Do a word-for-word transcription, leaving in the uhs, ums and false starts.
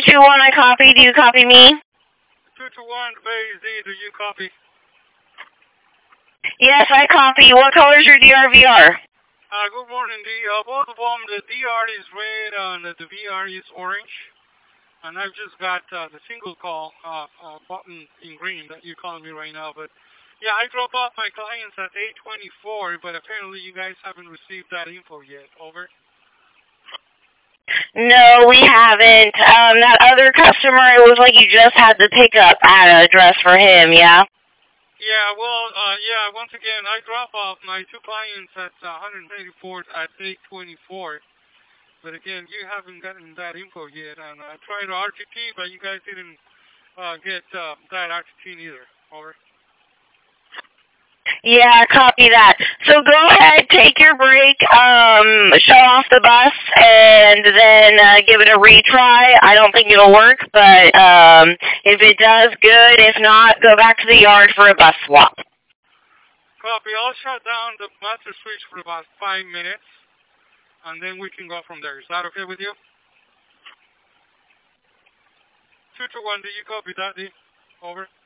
two one, I copy. Do you copy me? two two one, Bay Z, do you copy? Yes, I copy. What color is your D R V R? Uh, good morning, D. Uh, both of them, the D R is red and the V R is orange. And I've just got uh, the single call uh, uh, button in green that you're calling me right now. But yeah, I dropped off my clients at eight twenty-four, but apparently you guys haven't received that info yet. Over. No, we haven't. Um, that other customer, it was like you just had the pickup address for him, yeah? Yeah, well, uh, yeah, once again, I drop off my two clients at uh, one eighty-fourth at eight twenty-four. But again, you haven't gotten that info yet. And I tried R T T, but you guys didn't uh, get uh, that R T T either. Over. Yeah, copy that. So go ahead, take your break, um, shut off the bus, and then uh, give it a retry. I don't think it'll work, but um, if it does, good. If not, go back to the yard for a bus swap. Copy. I'll shut down the master switch for about five minutes, and then we can go from there. Is that okay with you? two two one, do you copy that, D? Over.